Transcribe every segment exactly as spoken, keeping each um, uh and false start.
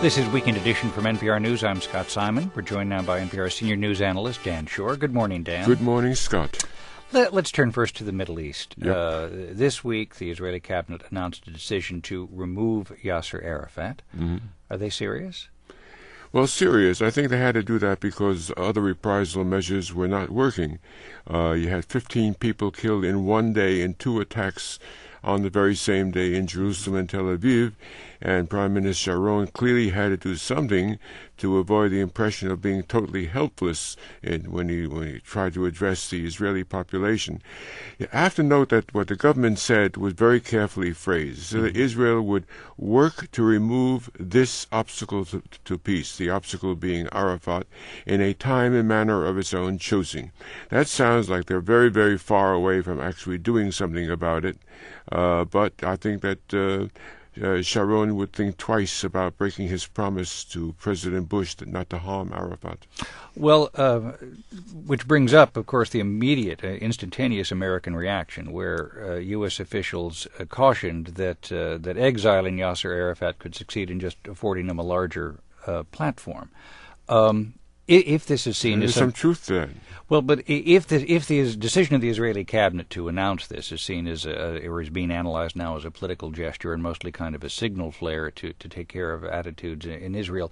This is Weekend Edition from N P R News. I'm Scott Simon. We're joined now by N P R senior news analyst Dan Shore. Good morning, Dan. Good morning, Scott. Let, let's turn first to the Middle East. Yep. Uh, this week, the Israeli cabinet announced a decision to remove Yasser Arafat. Mm-hmm. Are they serious? Well, serious. I think they had to do that because other reprisal measures were not working. Uh, you had fifteen people killed in one day in two attacks on the very same day in Jerusalem and Tel Aviv, and Prime Minister Sharon clearly had to do something to avoid the impression of being totally helpless in, when he when he tried to address the Israeli population. You have to note that what the government said was very carefully phrased, so that Israel would work to remove this obstacle to, to peace, the obstacle being Arafat, in a time and manner of its own choosing. That sounds like they're very, very far away from actually doing something about it, uh, but I think that uh, Uh, Sharon would think twice about breaking his promise to President Bush that not to harm Arafat. Well, uh, which brings up, of course, the immediate, uh, instantaneous American reaction, where uh, U S officials uh, cautioned that uh, that exiling Yasser Arafat could succeed in just affording him a larger uh, platform. Um, if this is seen There's as some, some truth to that. Well, but if the if the decision of the Israeli cabinet to announce this is seen as a, or is being analyzed now as a political gesture and mostly kind of a signal flare to, to take care of attitudes in Israel,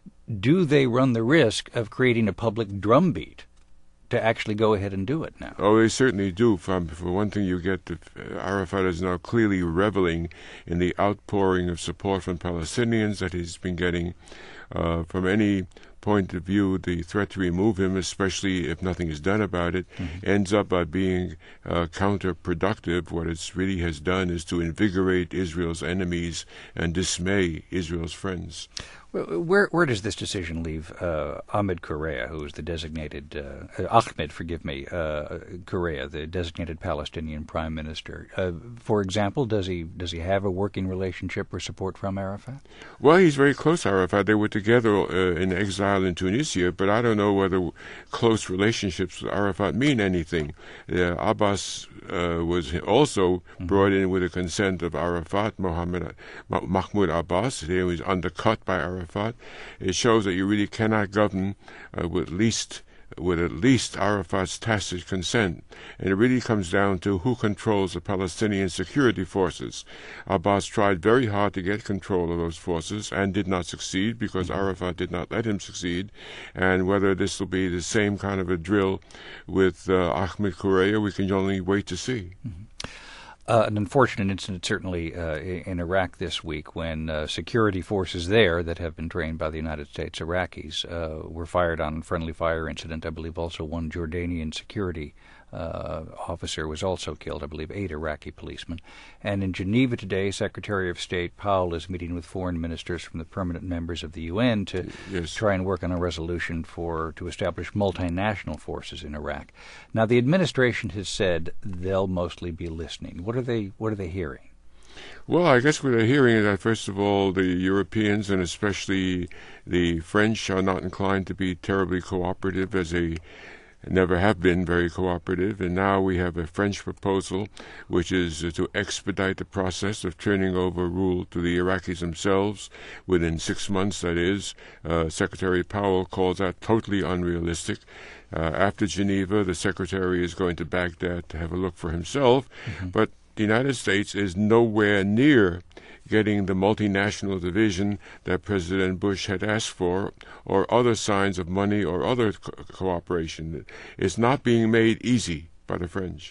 do they run the risk of creating a public drumbeat to actually go ahead and do it now? Oh, they certainly do. For, for one thing, you get that Arafat is now clearly reveling in the outpouring of support from Palestinians that he's been getting. Uh, from any point of view, the threat to remove him, especially if nothing is done about it, mm-hmm. ends up by being uh, counterproductive. What it really has done is to invigorate Israel's enemies and dismay Israel's friends. Where where does this decision leave uh, Ahmed Correa, who is the designated uh, Ahmed, forgive me, uh, Correa, the designated Palestinian prime minister? Uh, for example, does he does he have a working relationship or support from Arafat? Well, he's very close to Arafat. They were together uh, in exile in Tunisia, but I don't know whether close relationships with Arafat mean anything. Uh, Abbas uh, was also mm-hmm. brought in with the consent of Arafat, Mohammed Ma- Mahmoud Abbas. He was undercut by Arafat. Arafat. It shows that you really cannot govern uh, with least with at least Arafat's tacit consent, and it really comes down to who controls the Palestinian security forces. Abbas tried very hard to get control of those forces and did not succeed because Arafat did not let him succeed. And whether this will be the same kind of a drill with uh, Ahmed Correa, we can only wait to see. Mm-hmm. Uh, an unfortunate incident, certainly, uh, in Iraq this week when uh, security forces there that have been trained by the United States Iraqis uh, were fired on. Friendly fire incident. I believe also one Jordanian security uh, officer was also killed. I believe eight Iraqi policemen. And in Geneva today, Secretary of State Powell is meeting with foreign ministers from the permanent members of the U N to yes. try and work on a resolution for to establish multinational forces in Iraq. Now, the administration has said they'll mostly be listening. What are they? What are they hearing? Well, I guess what they're hearing is that, first of all, the Europeans and especially the French are not inclined to be terribly cooperative, as they never have been very cooperative. And now we have a French proposal, which is uh, to expedite the process of turning over rule to the Iraqis themselves within six months, that is. Uh, Secretary Powell calls that totally unrealistic. Uh, after Geneva, the Secretary is going to Baghdad to have a look for himself, mm-hmm. but the United States is nowhere near getting the multinational division that President Bush had asked for, or other signs of money or other co- cooperation. It's not being made easy by the French.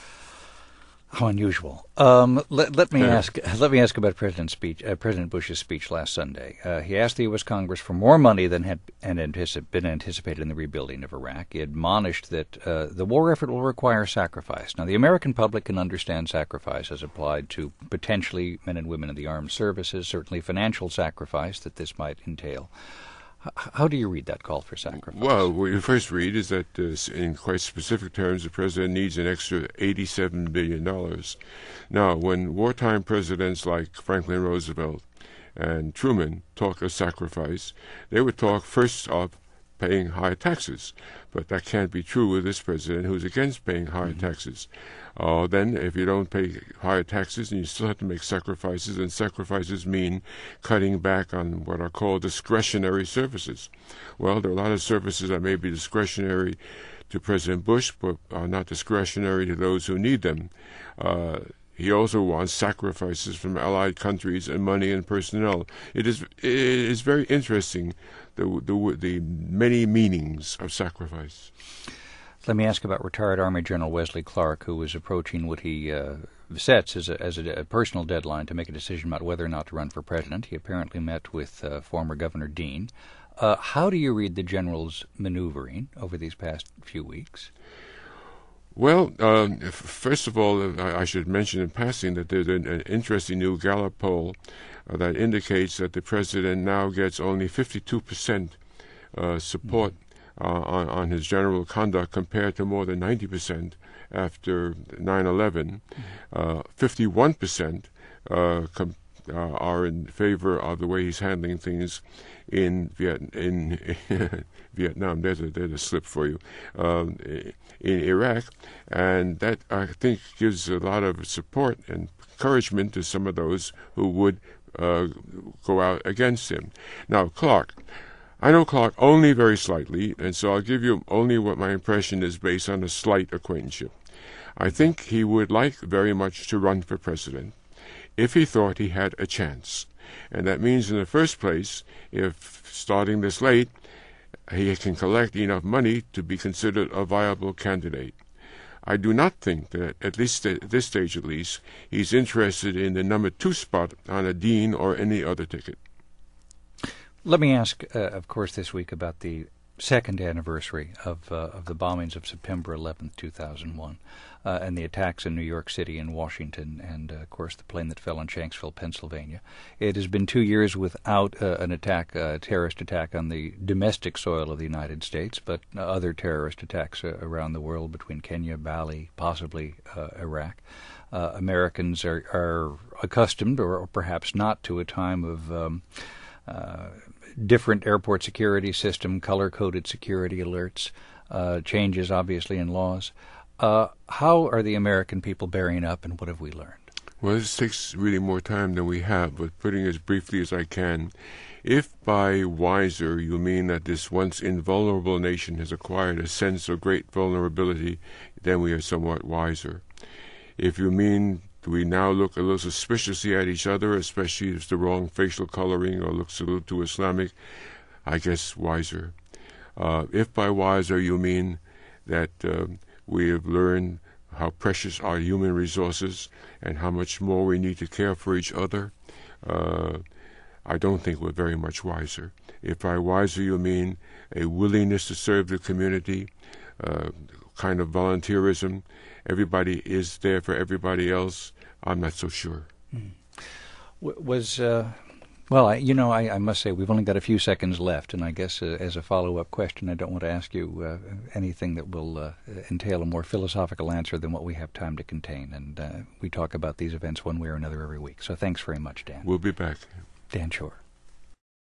How unusual. Um, let, let me yeah. ask. Let me ask about President speech. Uh, President Bush's speech last Sunday. Uh, he asked the U S Congress for more money than had and anticip- been anticipated in the rebuilding of Iraq. He admonished that uh, the war effort will require sacrifice. Now, the American public can understand sacrifice as applied to potentially men and women in the armed services. Certainly, financial sacrifice that this might entail. How do you read that call for sacrifice? Well, what you first read is that uh, in quite specific terms, the president needs an extra eighty-seven billion dollars. Now, when wartime presidents like Franklin Roosevelt and Truman talk of sacrifice, they would talk first of paying high taxes. But that can't be true with this president, who's against paying higher mm-hmm. taxes. Uh, then if you don't pay higher taxes, and you still have to make sacrifices, and sacrifices mean cutting back on what are called discretionary services. Well, there are a lot of services that may be discretionary to President Bush, but are not discretionary to those who need them. Uh, he also wants sacrifices from allied countries and money and personnel. It is it is very interesting, the the, the many meanings of sacrifice. Let me ask about retired Army General Wesley Clark, who is approaching what he uh, sets as, a, as a, a personal deadline to make a decision about whether or not to run for president. He apparently met with uh, former Governor Dean. Uh, how do you read the general's maneuvering over these past few weeks? Well, um, first of all, I, I should mention in passing that there's an, an interesting new Gallup poll uh, that indicates that the president now gets only fifty-two percent uh, support mm-hmm. uh, on, on his general conduct compared to more than ninety percent after nine eleven. Mm-hmm. Uh, fifty-one percent uh, com- uh, are in favor of the way he's handling things in Viet in Vietnam. There's a there's a slip for you. Um, in Iraq, and that I think gives a lot of support and encouragement to some of those who would uh, go out against him. Now, Clark, I know Clark only very slightly, and so I'll give you only what my impression is based on a slight acquaintanceship. I think he would like very much to run for president if he thought he had a chance. And that means, in the first place, if starting this late, he can collect enough money to be considered a viable candidate. I do not think that, at least at this stage at least, he's interested in the number two spot on a Dean or any other ticket. Let me ask, uh, of course, this week about the second anniversary of uh, of the bombings of September eleventh, two thousand one, uh, and the attacks in New York City and Washington, and, uh, of course, the plane that fell in Shanksville, Pennsylvania. It has been two years without uh, an attack, a uh, terrorist attack on the domestic soil of the United States, but uh, other terrorist attacks uh, around the world between Kenya, Bali, possibly uh, Iraq. Uh, Americans are, are accustomed, or, or perhaps not, to a time of um, uh, different airport security system, color-coded security alerts, uh, changes, obviously, in laws. Uh, how are the American people bearing up, and what have we learned? Well, this takes really more time than we have, but putting it as briefly as I can, if by wiser you mean that this once invulnerable nation has acquired a sense of great vulnerability, then we are somewhat wiser. If you mean do we now look a little suspiciously at each other, especially if it's the wrong facial coloring or looks a little too Islamic, I guess wiser. Uh, if by wiser you mean that uh, we have learned how precious are human resources and how much more we need to care for each other, uh, I don't think we're very much wiser. If by wiser you mean a willingness to serve the community, uh, kind of volunteerism, everybody is there for everybody else, I'm not so sure. Mm. W- was, uh, well, I, you know, I, I must say we've only got a few seconds left, and I guess uh, as a follow-up question, I don't want to ask you uh, anything that will uh, entail a more philosophical answer than what we have time to contain, and uh, we talk about these events one way or another every week. So thanks very much, Dan. We'll be back. Dan Shore.